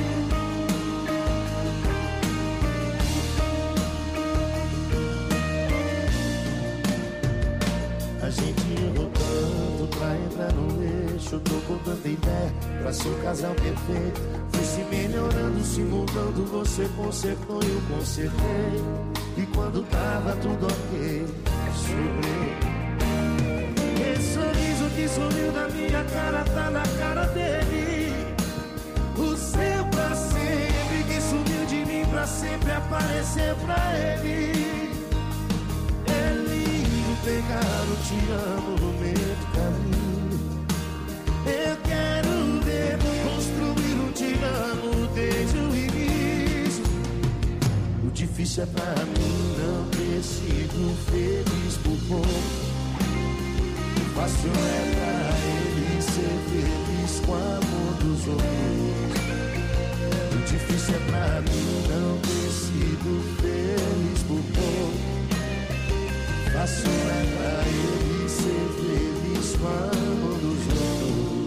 A gente errou tanto pra entrar no eixo. Tô com tanta ideia pra ser um casal perfeito. Foi se melhorando, se mudando. Você consertou, eu consertei. E quando tava tudo ok, sobrei. Esse sorriso que sumiu da minha cara tá na cara dele. O seu pra sempre que sumiu de mim pra sempre aparecer pra ele. É lindo pegar o te amo no meio do caminho. Eu quero ver construir um te amo desde o início. O difícil é pra mim não ter sido feliz por pouco. O fácil é pra ele ser feliz com o amor dos outros. O difícil é pra mim não ter sido feliz por pouco. O fácil é pra ele ser feliz com o amor dos outros.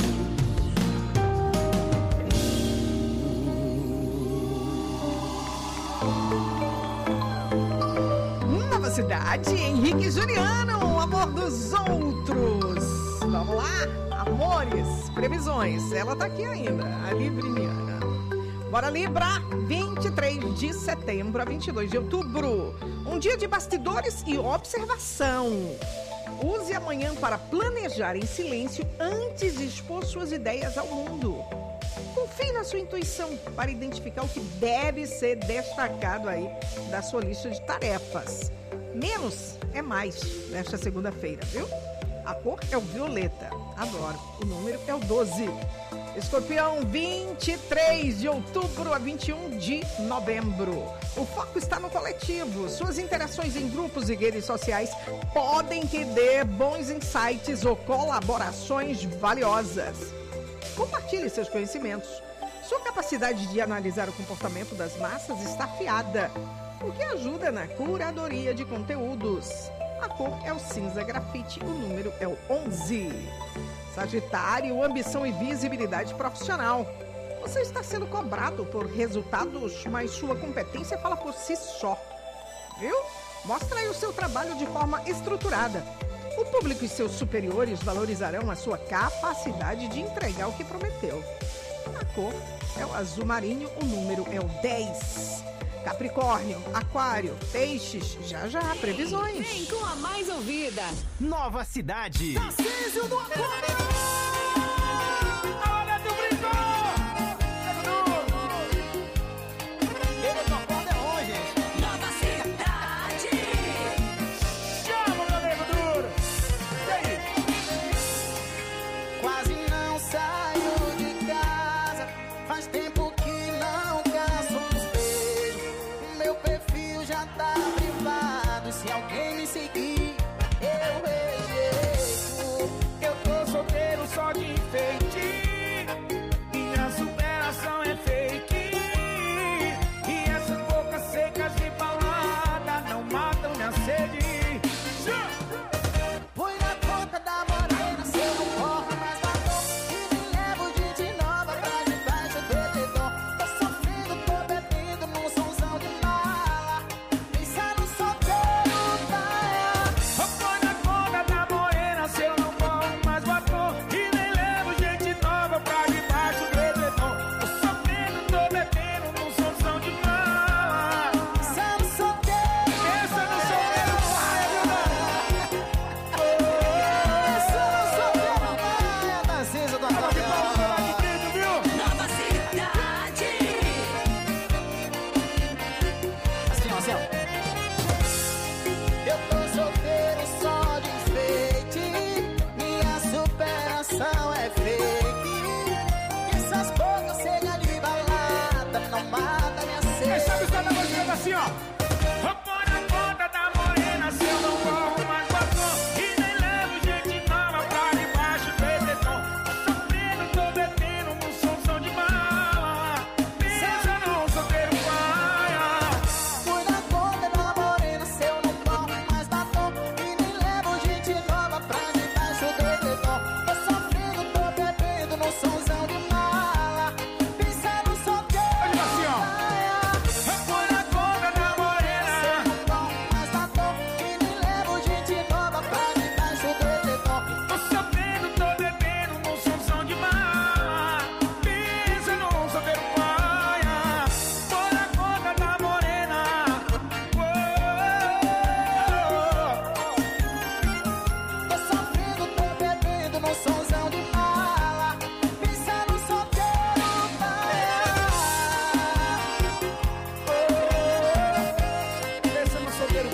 Cidade, Henrique Juliano, amor dos outros. Vamos lá, amores, previsões. Ela tá aqui ainda, a Libriniana. Bora Libra, vinte e três de setembro a vinte e dois de outubro. Um dia de bastidores e observação. Use amanhã para planejar em silêncio antes de expor suas ideias ao mundo. Confie na sua intuição para identificar o que deve ser destacado aí da sua lista de tarefas. Menos é mais nesta segunda-feira, viu? A cor é o violeta. Adoro. O número é o doze. Escorpião, vinte e três de outubro a vinte e um de novembro. O foco está no coletivo. Suas interações em grupos e redes sociais podem te dar bons insights ou colaborações valiosas. Compartilhe seus conhecimentos. Sua capacidade de analisar o comportamento das massas está afiada, o que ajuda na curadoria de conteúdos. A cor é o cinza grafite, o número é o onze. Sagitário, ambição e visibilidade profissional. Você está sendo cobrado por resultados, mas sua competência fala por si só. Viu? Mostra aí o seu trabalho de forma estruturada. O público e seus superiores valorizarão a sua capacidade de entregar o que prometeu. A cor é o azul marinho, o número é o dez. Capricórnio, Aquário, Peixes, já já, previsões. Vem com a mais ouvida. Nova Cidade. Tarcísio do Aquário. Olha do brinco. Ele tocando é hoje. Nova Cidade. Chama, meu nego duro. E aí? Quase não saio de casa. Faz tempo que não caço os beijos. Meu perfil já tá privado. Se alguém me seguir, eu rejeito. Eu tô solteiro, só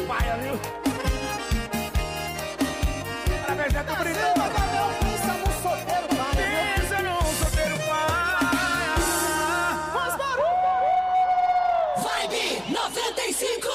paia, viu? Parabéns, Neto Brito. Pensa num solteiro paia. Pensa num solteiro paia. Faz barulho. Vibe noventa e cinco.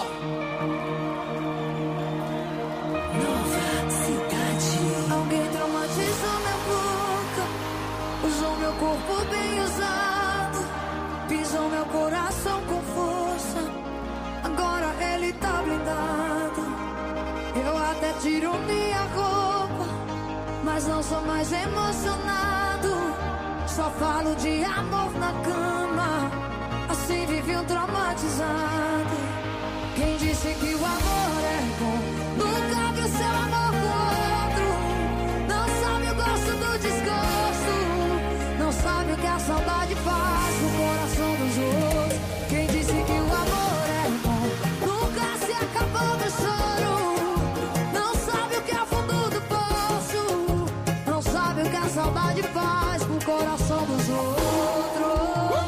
Nova cidade. Alguém traumatizou minha boca, usou meu corpo bem usado, pisou meu coração com força. Agora ele tá blindado. Eu até tiro minha roupa, mas não sou mais emocionado. Só falo de amor na cama, assim vivi um traumatizado. Quem disse que o amor é bom nunca viu seu amor com outro. Não sabe o gosto do desgosto, não sabe o que a saudade faz no coração dos outros. Quem disse que o amor é bom nunca se acabou do choro. Não sabe o que é o fundo do poço, não sabe o que a saudade faz com o coração dos outros.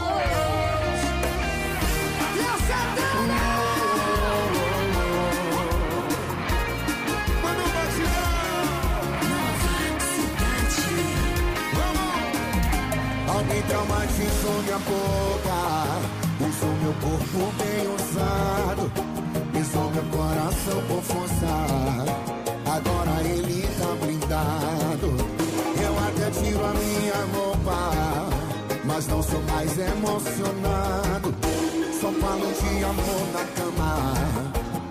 Léo Santana! Alguém traumatizou minha boca, usou meu corpo bem usado, pisou meu coração com força. Agora ele tá blindado. Eu até tiro a minha roupa, mas não sou mais emocionado. Só falo de amor na cama,